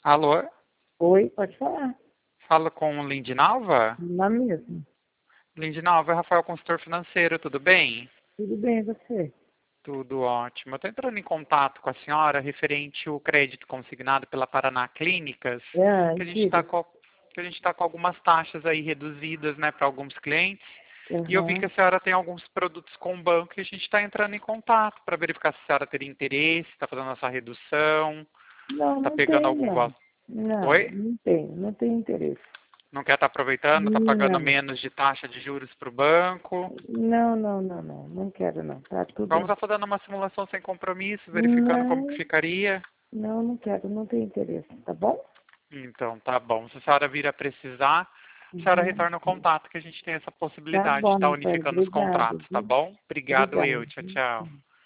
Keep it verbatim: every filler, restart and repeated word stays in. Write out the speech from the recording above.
Alô? Oi, pode falar. Falo com o Lindinalva? Lá mesmo. Lindinalva, é Rafael, consultor financeiro, tudo bem? Tudo bem, e você? Tudo ótimo. Eu estou entrando em contato com a senhora referente ao crédito consignado pela Paraná Clínicas, Ah, que a gente está diga. com, que a gente tá com algumas taxas aí reduzidas, né, para alguns clientes. E eu vi que Aham. a senhora tem alguns produtos com o banco e a gente está entrando em contato para verificar se a senhora teria interesse, está fazendo essa redução, Não, está não pegando tem, algum não. valor. Não, Oi? não tem, não tem interesse. Não quer estar aproveitando, está pagando Não, menos de taxa de juros para o banco. não, não, não, não, não quero não. Tá Vamos tudo. estar fazendo uma simulação sem compromisso, verificando como que Não, ficaria. não, não quero, não tem interesse, tá bom? Então, tá bom. Se a senhora vir a precisar, a senhora Uhum. retorna o contato, que a gente tem essa Tá possibilidade de bom, estar Rafael, unificando os obrigado, contratos, tá viu? bom? Obrigado, Obrigado. eu. Tchau, tchau.